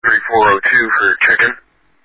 3402 for check-in.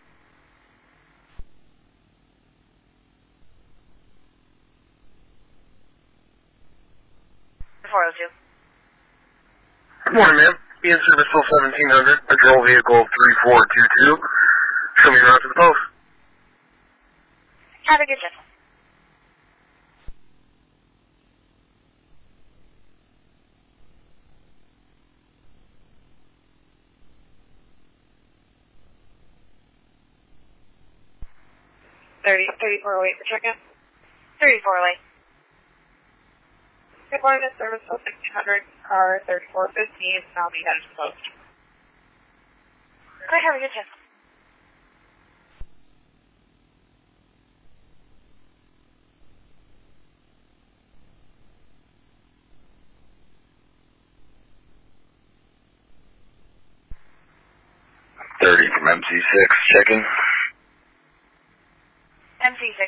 Good morning, ma'am. Be in service till 1700. Patrol vehicle 3422. Show me around to the post. Have a good day. $34.08 for check-in. 3408. Good morning, service till 1600, car 3415, and I'll be headed to the post. Have a good day. From MC6, check-in. MC6.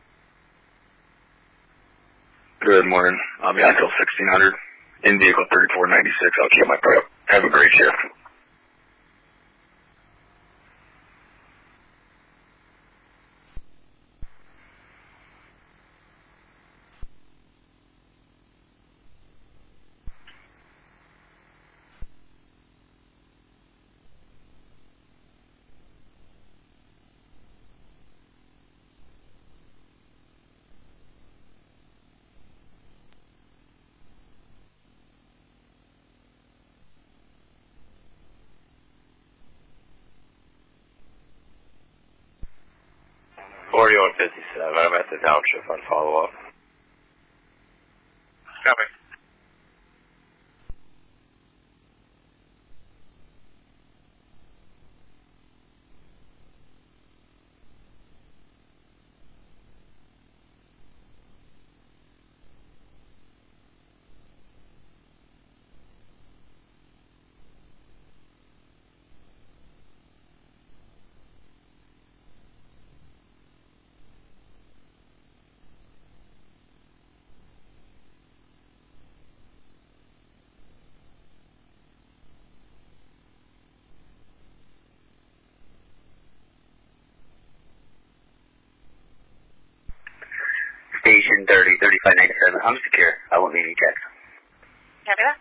Good morning. I'll be on till 1600. In vehicle 3496. I'll keep my prep. Have a great shift. On 57. I'm at the downshift on follow-up. Copy. Station 30, 3597. I'm secure. I won't need any checks. Copy that.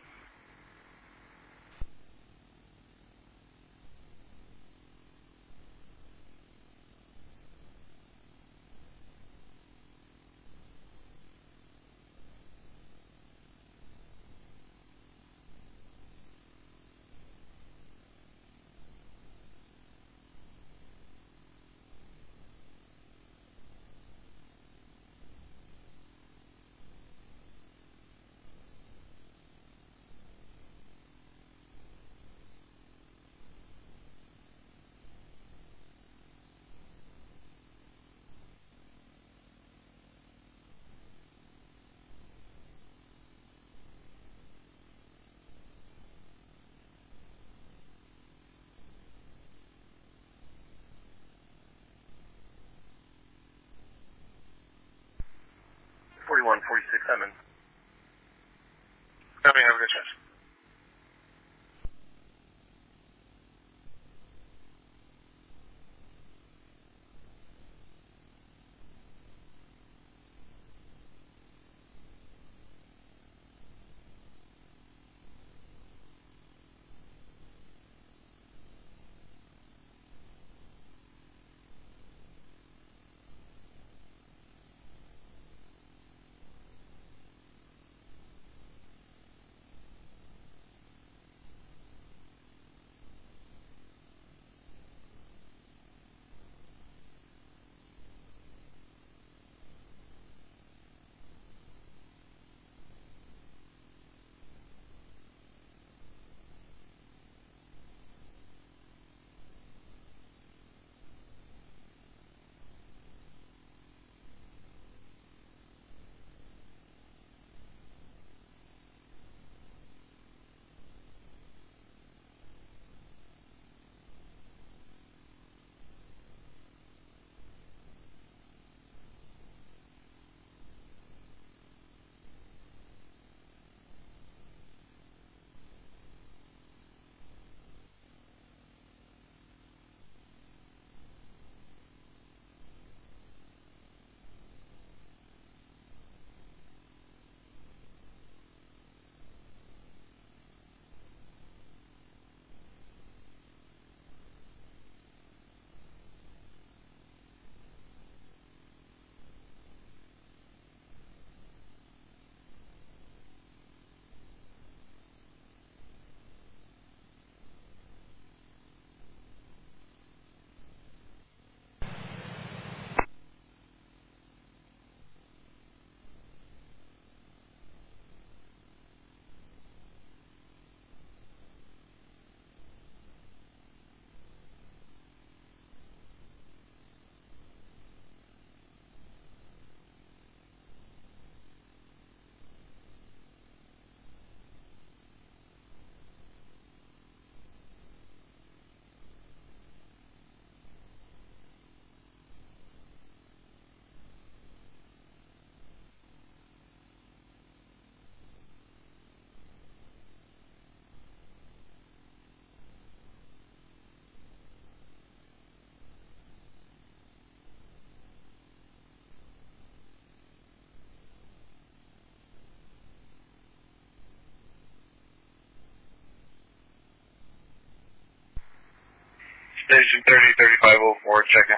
Station 303504, checking.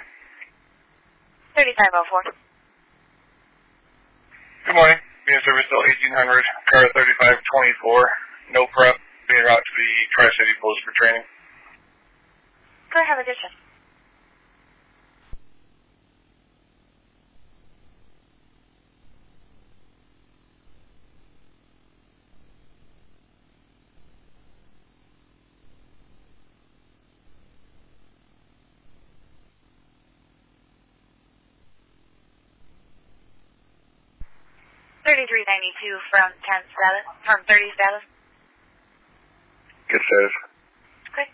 3504. Good morning. Being service till 1800, car 3524. No prep. Being routed to the Tri-City Post for training. Go have a good shift. $33.92 from 10 status, from 30 status. Good status. Okay.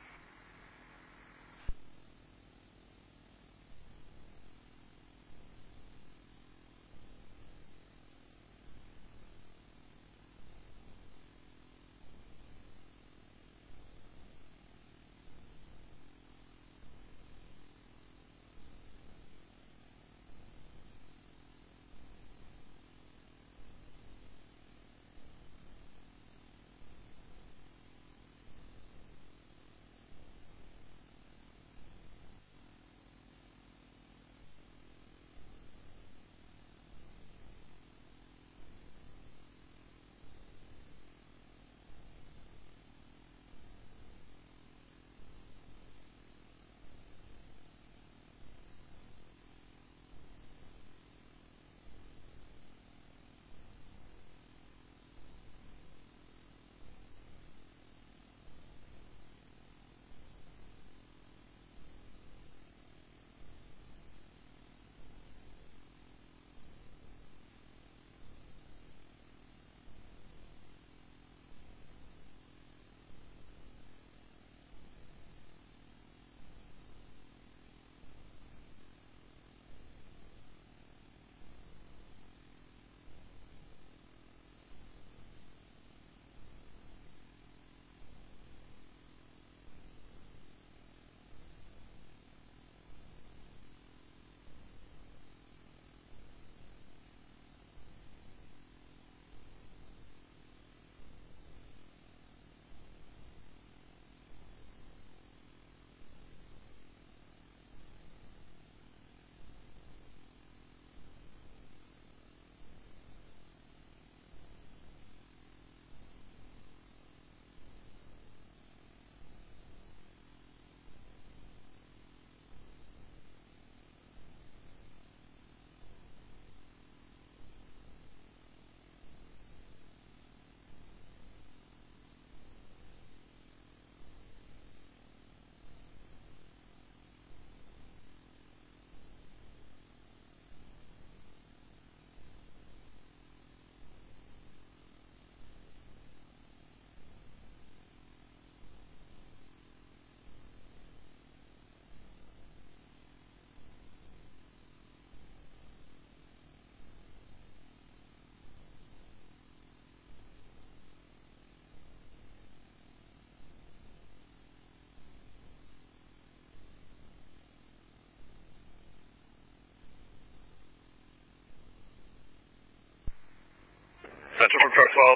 Central for truck 12.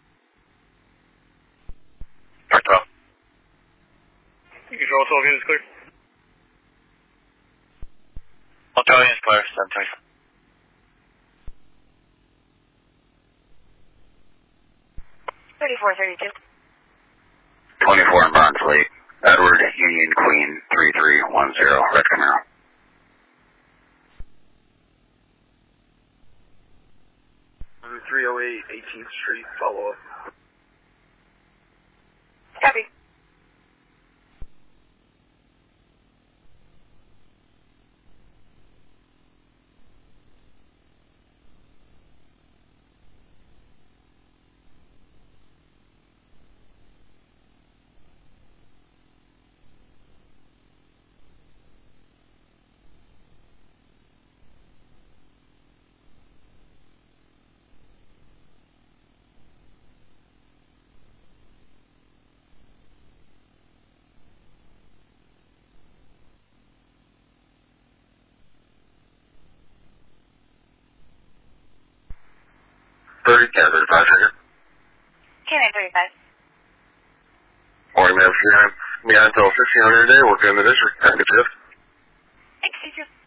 Truck 12. Control 12 units clear. All 12 units clear, 725. 3432. 24 in Barnes Lake. Edward Union Queen 3310. Red Camaro. Route 308, 18th Street, follow up. Copy. K935. K935. Morning, ma'am. Yeah, until 1600 a day, working in the district. Have a good shift. Thanks, you too.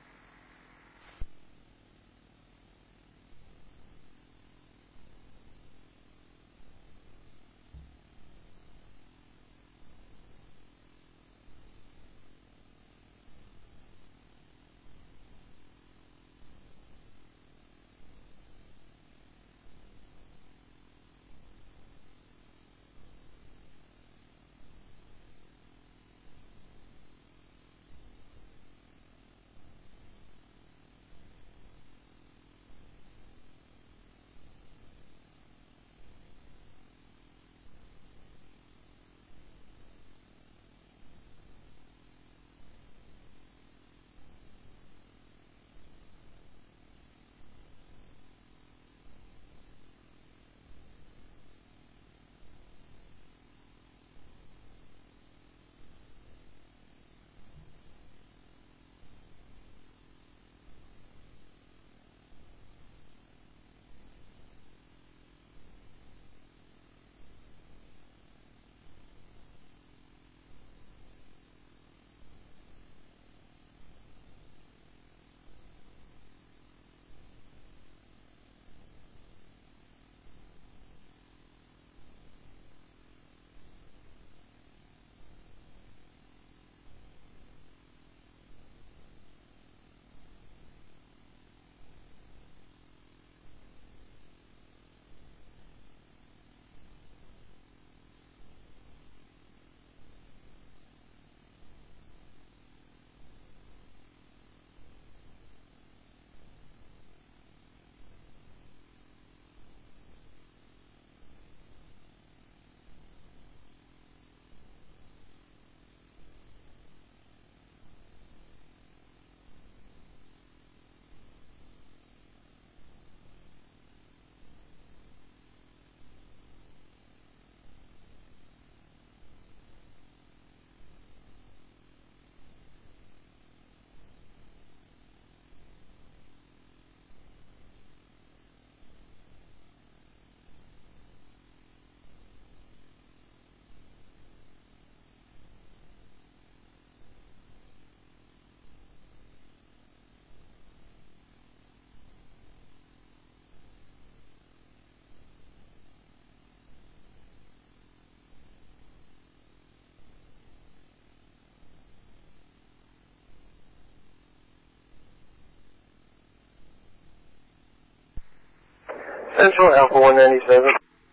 Central Alpha 197.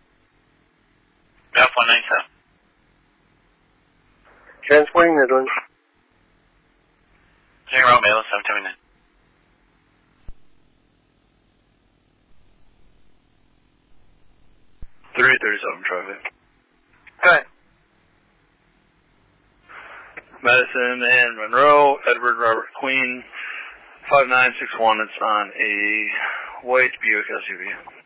Alpha 197. Transporting Midland. Zero Male 729. 337 traffic. Hi. Madison and Monroe, Edward Robert Queen, 5961. It's on a white Buick SUV.